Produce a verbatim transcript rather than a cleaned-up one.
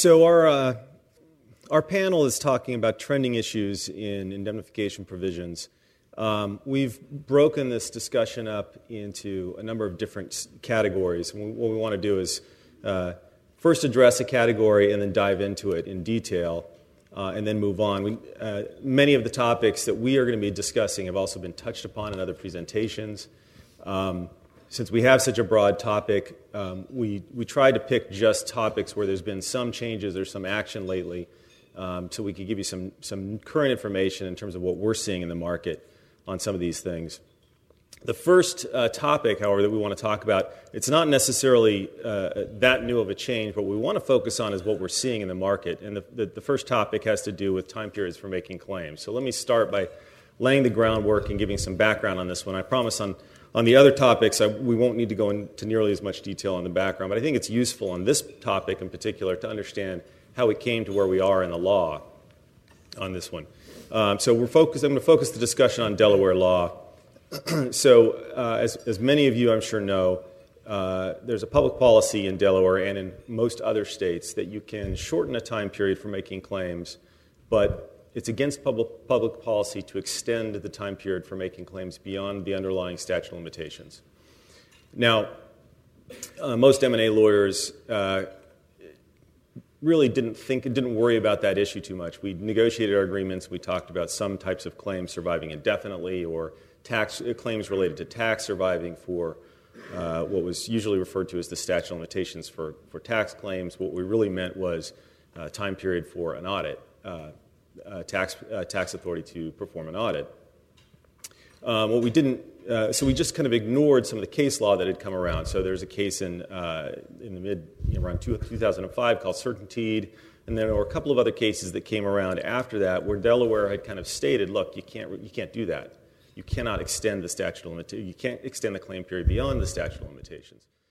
So our uh, our panel is talking about trending issues in indemnification provisions. Um, we've broken this discussion up into a number of different categories. And what we want to do is uh, first address a category and then dive into it in detail, uh, and then move on. We, uh, many of the topics that we are going to be discussing have also been touched upon in other presentations. Um, Since we have such a broad topic, um, we, we tried to pick just topics where there's been some changes or some action lately, um, so we could give you some, some current information in terms of what we're seeing in the market on some of these things. The first uh, topic, however, that we want to talk about, it's not necessarily uh, that new of a change, but what we want to focus on is what we're seeing in the market. And the, the, the first topic has to do with time periods for making claims. So let me start by laying the groundwork and giving some background on this one. I promise on On the other topics, I, we won't need to go into nearly as much detail on the background, but I think it's useful on this topic in particular to understand how we came to where we are in the law on this one. Um, so we're focused, I'm going to focus the discussion on Delaware law. so uh, as, as many of you I'm sure know, uh, there's a public policy in Delaware and in most other states that you can shorten a time period for making claims, but it's against public, public policy to extend the time period for making claims beyond the underlying statute of limitations. Now, uh, most M and A lawyers uh, really didn't think, didn't worry about that issue too much. We negotiated our agreements. We talked about some types of claims surviving indefinitely, or tax uh, claims related to tax surviving for uh, what was usually referred to as the statute of limitations for, for tax claims. What we really meant was uh, time period for an audit. Uh, Uh, tax uh, tax authority to perform an audit. Um, what we didn't, uh, so we just kind of ignored some of the case law that had come around. So there's a case in uh, in the mid you know, around two thousand five called Certainteed, and then there were a couple of other cases that came around after that where Delaware had kind of stated, look, you can't you can't do that. You cannot extend the statute of limitations. You can't extend the claim period beyond the statute of limitations.